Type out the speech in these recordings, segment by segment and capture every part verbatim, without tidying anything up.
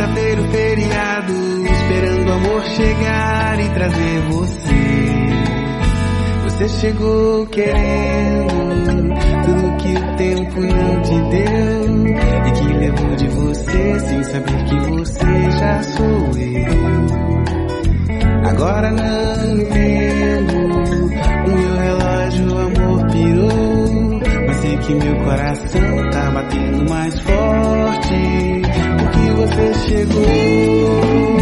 sexta-feira, o feriado, esperando o amor chegar e trazer você. Você chegou querendo tudo que o tempo não te deu e que levou de você sem saber que você já sou eu. Agora não entendo, o meu relógio o amor pirou, mas sei que meu coração tá batendo mais forte porque você chegou.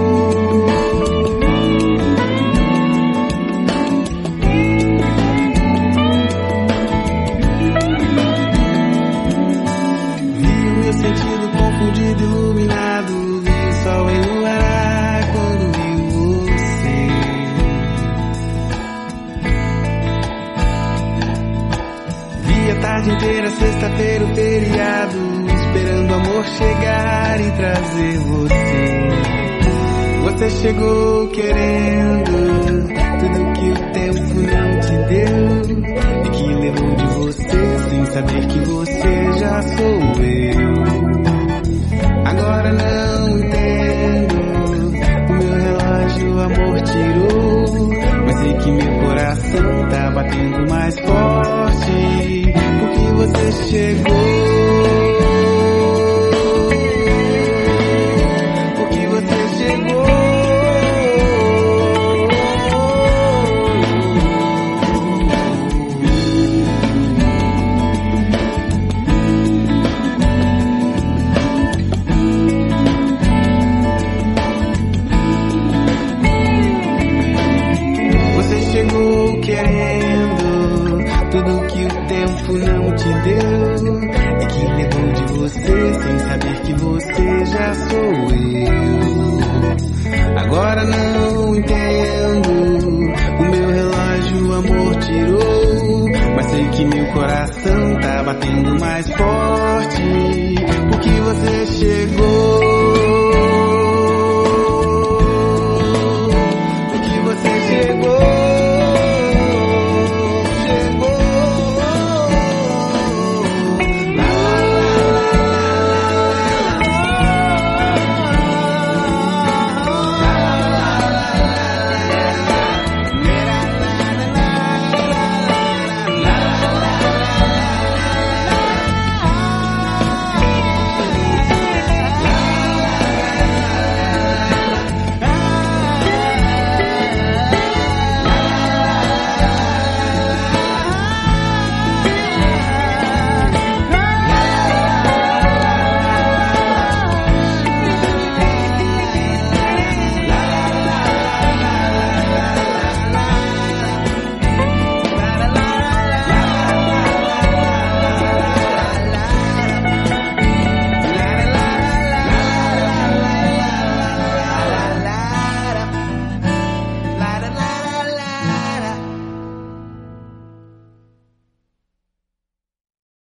Confundido, iluminado, vi o sol em luar quando vi você. Vi a tarde inteira, sexta-feira, o feriado, esperando o amor chegar e trazer você. Você chegou querendo tudo que o tempo não te deu e que levou de você sem saber que você já sou eu. Agora não entendo, o meu relógio o amor tirou, mas sei que meu coração tá batendo mais forte porque você chegou. Porque você chegou. Chegou querendo tudo que o tempo não te deu e que levou de você sem saber que você já sou eu. Agora não entendo, o meu relógio o amor tirou, mas sei que meu coração tá batendo mais forte porque você chegou.